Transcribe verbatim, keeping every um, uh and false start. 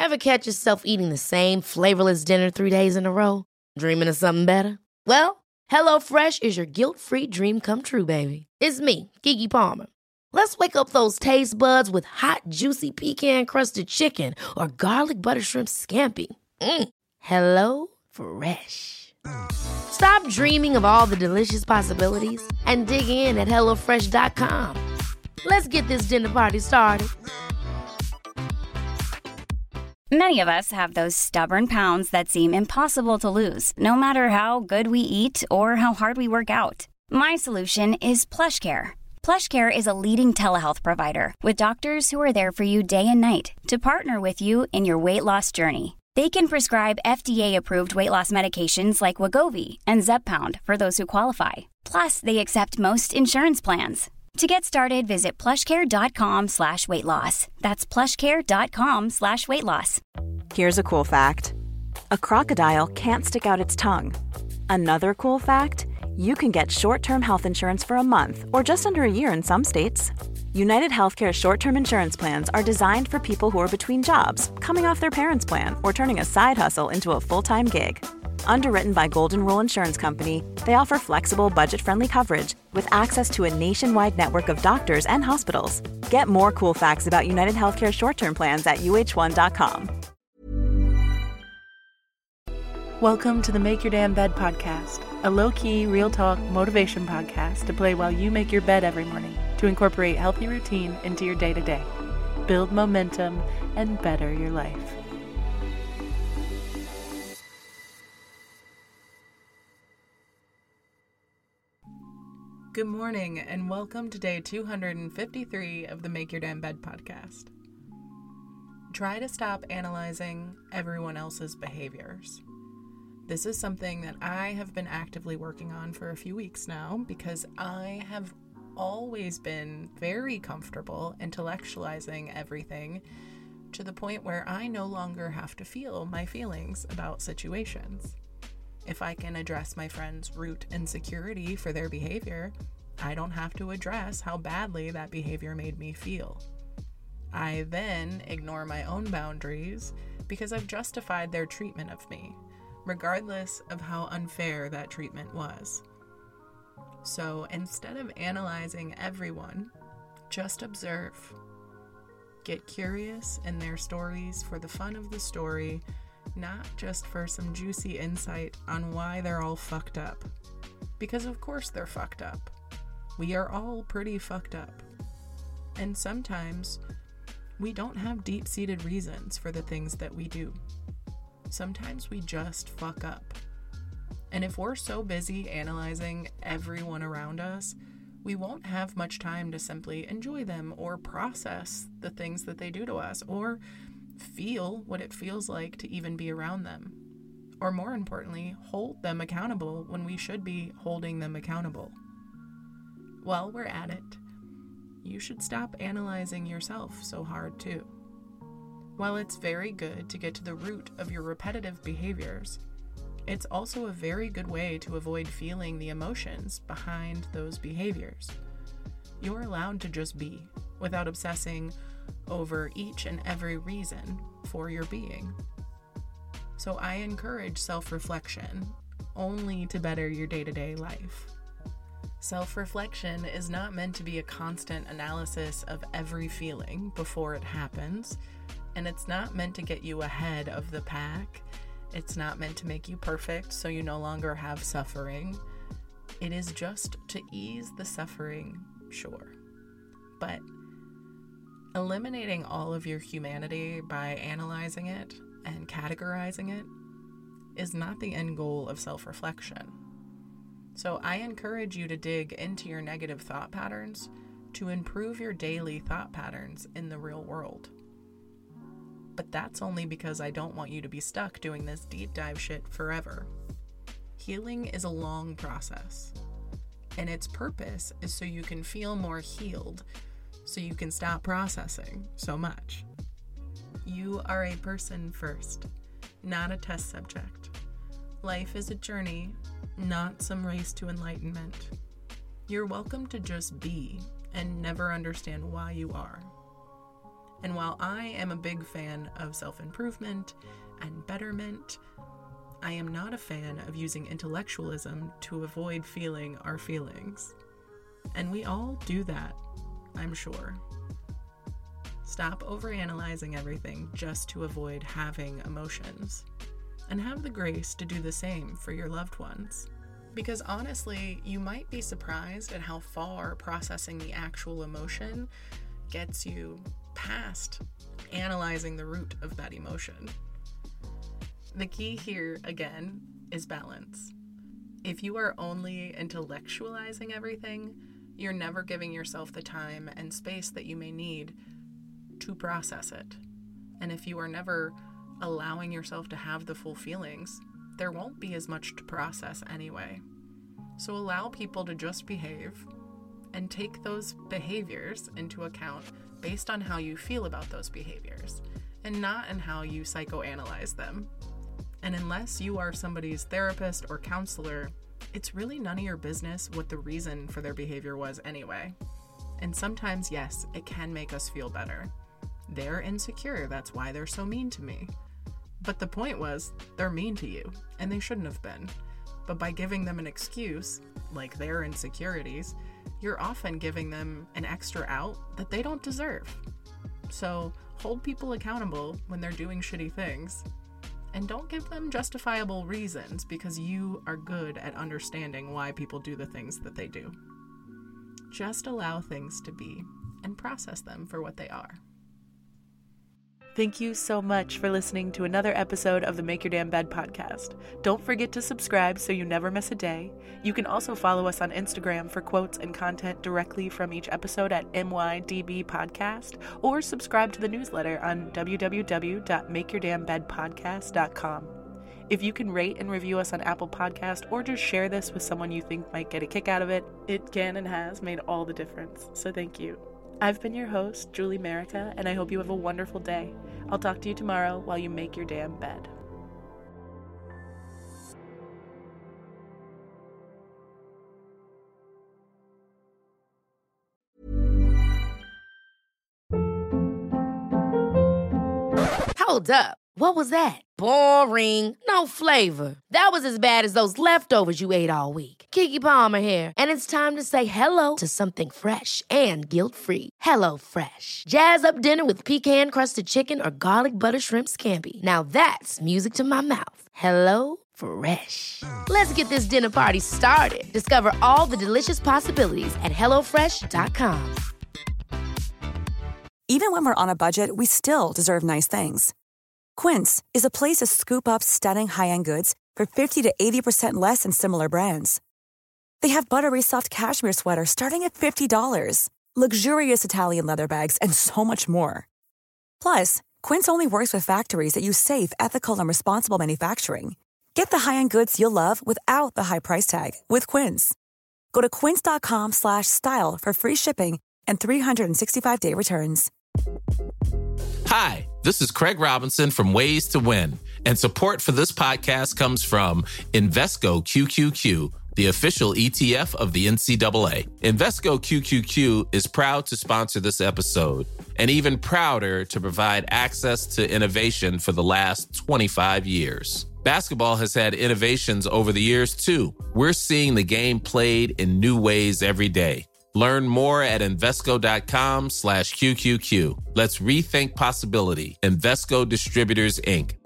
Ever catch yourself eating the same flavorless dinner three days in a row? Dreaming of something better? Well, HelloFresh is your guilt-free dream come true, baby. It's me, Keke Palmer. Let's wake up those taste buds with hot, juicy pecan-crusted chicken or garlic butter shrimp scampi. Mm. Hello Fresh. Stop dreaming of all the delicious possibilities and dig in at hello fresh dot com. Let's get this dinner party started. Many of us have those stubborn pounds that seem impossible to lose, no matter how good we eat or how hard we work out. My solution is PlushCare. PlushCare is a leading telehealth provider with doctors who are there for you day and night to partner with you in your weight loss journey. They can prescribe F D A-approved weight loss medications like Wegovy and Zepbound for those who qualify. Plus, they accept most insurance plans. To get started, visit plushcare.com slash weight loss. That's plushcare.com slash weight loss. Here's a cool fact. A crocodile can't stick out its tongue. Another cool fact, you can get short-term health insurance for a month or just under a year in some states. United Healthcare short-term insurance plans are designed for people who are between jobs, coming off their parents' plan, or turning a side hustle into a full-time gig. Underwritten by Golden Rule Insurance Company, they offer flexible, budget-friendly coverage with access to a nationwide network of doctors and hospitals. Get more cool facts about United Healthcare short-term plans at U H one dot com. Welcome to the Make Your Damn Bed podcast, a low-key, real-talk motivation podcast to play while you make your bed every morning to incorporate healthy routine into your day-to-day, build momentum, and better your life. Good morning, and welcome to day two hundred fifty-three of the Make Your Damn Bed podcast. Try to stop analyzing everyone else's behaviors. This is something that I have been actively working on for a few weeks now because I have always been very comfortable intellectualizing everything to the point where I no longer have to feel my feelings about situations. If I can address my friend's root insecurity for their behavior, I don't have to address how badly that behavior made me feel. I then ignore my own boundaries because I've justified their treatment of me, regardless of how unfair that treatment was. So instead of analyzing everyone, just observe. Get curious in their stories for the fun of the story, not just for some juicy insight on why they're all fucked up. Because of course they're fucked up. We are all pretty fucked up. And sometimes we don't have deep-seated reasons for the things that we do. Sometimes we just fuck up. And if we're so busy analyzing everyone around us, we won't have much time to simply enjoy them or process the things that they do to us or feel what it feels like to even be around them. Or more importantly, hold them accountable when we should be holding them accountable. While we're at it, you should stop analyzing yourself so hard too. While it's very good to get to the root of your repetitive behaviors, it's also a very good way to avoid feeling the emotions behind those behaviors. You're allowed to just be, without obsessing over each and every reason for your being. So I encourage self-reflection only to better your day-to-day life. Self-reflection is not meant to be a constant analysis of every feeling before it happens, and it's not meant to get you ahead of the pack. It's not meant to make you perfect so you no longer have suffering. It is just to ease the suffering, sure. But eliminating all of your humanity by analyzing it and categorizing it is not the end goal of self-reflection. So I encourage you to dig into your negative thought patterns to improve your daily thought patterns in the real world. But that's only because I don't want you to be stuck doing this deep dive shit forever. Healing is a long process, and its purpose is so you can feel more healed, so you can stop processing so much. You are a person first, not a test subject. Life is a journey, not some race to enlightenment. You're welcome to just be and never understand why you are. And while I am a big fan of self-improvement and betterment, I am not a fan of using intellectualism to avoid feeling our feelings. And we all do that, I'm sure. Stop overanalyzing everything just to avoid having emotions. And have the grace to do the same for your loved ones. Because honestly, you might be surprised at how far processing the actual emotion gets you past analyzing the root of that emotion. The key here, again, is balance. If you are only intellectualizing everything, you're never giving yourself the time and space that you may need to process it. And if you are never allowing yourself to have the full feelings, there won't be as much to process anyway. So allow people to just behave and take those behaviors into account based on how you feel about those behaviors and not in how you psychoanalyze them. And unless you are somebody's therapist or counselor, it's really none of your business what the reason for their behavior was anyway. And sometimes, yes, it can make us feel better. They're insecure, that's why they're so mean to me. But the point was, they're mean to you, and they shouldn't have been. But by giving them an excuse, like their insecurities, you're often giving them an extra out that they don't deserve. So hold people accountable when they're doing shitty things. And don't give them justifiable reasons because you are good at understanding why people do the things that they do. Just allow things to be and process them for what they are. Thank you so much for listening to another episode of the Make Your Damn Bed podcast. Don't forget to subscribe so you never miss a day. You can also follow us on Instagram for quotes and content directly from each episode at M Y D B Podcast, or subscribe to the newsletter on w w w dot make your damn bed podcast dot com. If you can rate and review us on Apple Podcast or just share this with someone you think might get a kick out of it, it can and has made all the difference, so thank you. I've been your host, Julie Merica, and I hope you have a wonderful day. I'll talk to you tomorrow while you make your damn bed. Hold up. What was that? Boring. No flavor. That was as bad as those leftovers you ate all week. Keke Palmer here, and it's time to say hello to something fresh and guilt-free. Hello Fresh. Jazz up dinner with pecan-crusted chicken or garlic butter shrimp scampi. Now that's music to my mouth. Hello Fresh. Let's get this dinner party started. Discover all the delicious possibilities at hello fresh dot com. Even when we're on a budget, we still deserve nice things. Quince is a place to scoop up stunning high-end goods for fifty to eighty percent less than similar brands. They have buttery soft cashmere sweaters starting at fifty dollars, luxurious Italian leather bags, and so much more. Plus, Quince only works with factories that use safe, ethical, and responsible manufacturing. Get the high-end goods you'll love without the high price tag with Quince. Go to quince dot com slash style for free shipping and three sixty-five day returns. Hi, this is Craig Robinson from Ways to Win, and support for this podcast comes from Invesco Q Q Q, the official E T F of the N C double A. Invesco Q Q Q is proud to sponsor this episode, and even prouder to provide access to innovation for the last twenty-five years. Basketball has had innovations over the years, too. We're seeing the game played in new ways every day. Learn more at Invesco.com slash QQQ. Let's rethink possibility. Invesco Distributors, Incorporated.